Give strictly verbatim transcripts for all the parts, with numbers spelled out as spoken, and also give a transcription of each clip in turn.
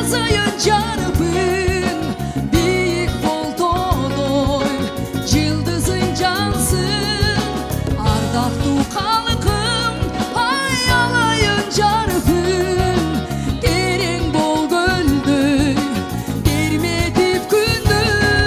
жазайын жарыбын, бейік болтодой, жылдызың жансың, ардақты қалқым, аялайын жарыбын, терең бол көлдөй, терметип күндү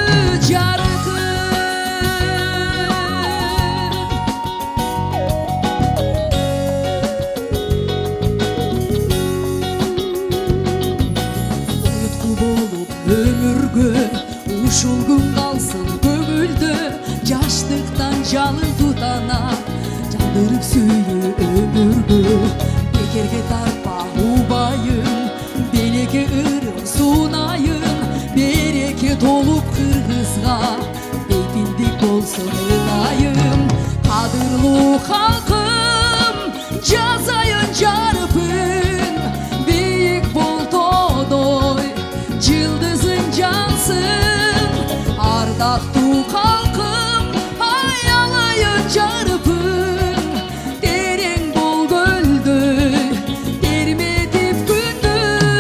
ушул күн қалсын көңілді, жаштықтан жалын тұтана, жандырып сүйі өміргі. Бекерге тарпа убайын, белеге ырым сунайын, береке толып қырғызға, бейтіндік болсын ылайым. Қадырлы халқым, жазайын жарыпын, бейік болтодой, жылдызың жансың, ардақты халқым, аялайын жарыпын, терең бол көлдөй, терметип күндү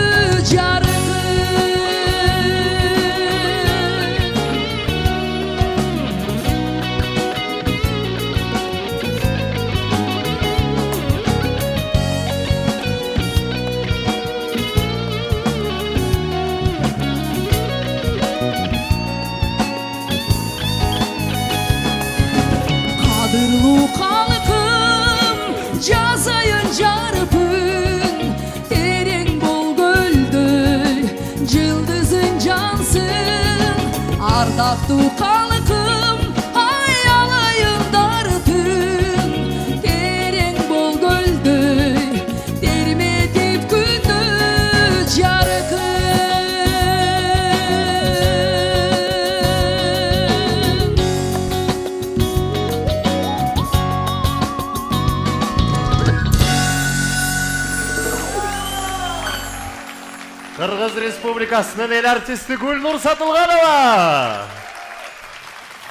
Қадырлы халқым, жазайын жарыпын, терең бол көлдөй, жылдызың жансың, ардақты халқым, аялайын дарыпын, терең бол көлдөй, терметип күндү жарыкым. Кыргыз Республикасынын эл артисти Гүлнур Сатылганова.